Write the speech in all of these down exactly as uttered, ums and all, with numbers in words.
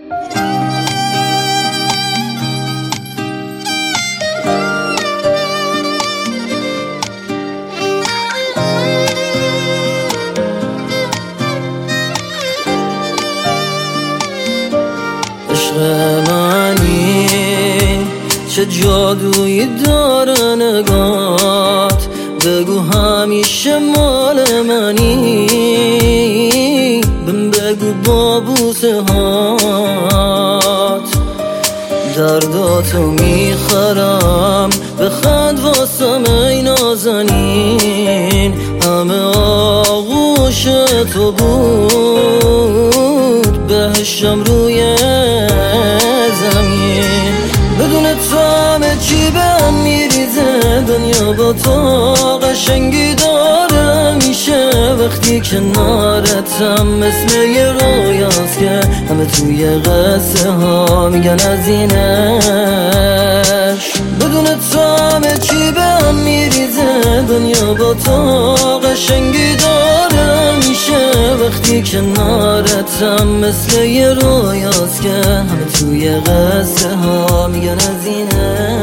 عشق منی چه جادویی داره نگات، بگو همیشه مال منی، بهم بگو با بوسه هات درداتو میخرم، بخند واسم ای نازنین، همه آغوش تو بود، بهشم روی زمین، بدون تو همه چی بهم میریزه، دنیا با تو قشنگی داره میشه، وقتی کنارتم مثل یه رویاست که همه توی قصه ها میگن از اینش، بدون تو همه چی بهم میریزه، دنیا با تو قشنگی داره میشه، وقتی کنارتم مثل یه رویاست که همه توی قصه ها میگن از اینه.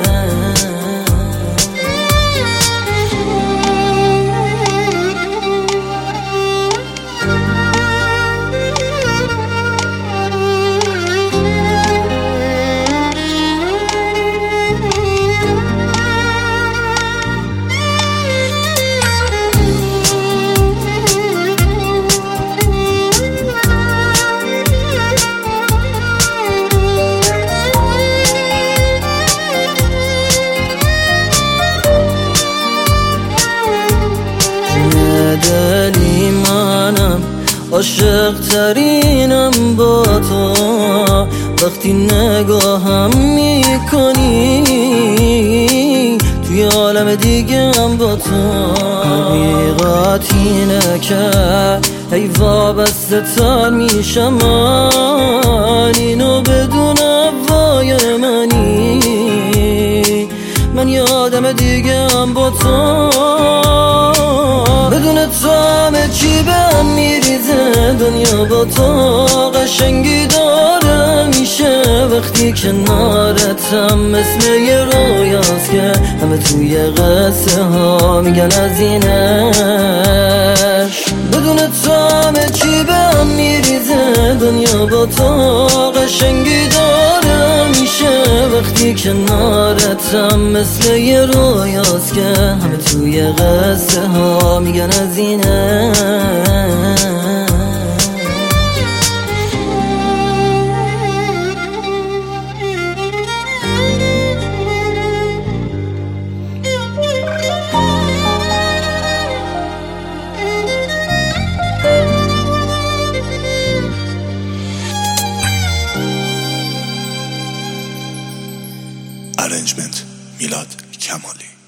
دلی منم عاشق ترینم با تو، وقتی نگاهم میکنی توی عالم دیگه هم با تو، حقیقت اینه که ای وابسته تر میشم من، اینو بدون هوای منی، من یادم دیگه هم با تو، بدون تو همه چی بهم میریزه، دنیا با تو قشنگی داره میشه، وقتی کنارتم مثل یه رویاست که همه توی قصه ها میگن از اینش، بدون تو همه چی بهم میریزه، دنیا با تو قشنگی داره میشه، وقتی کنارتم مثل یه رویاست که همه توی قصه ها میگن از اینه. Arrangement میلاد کمالی.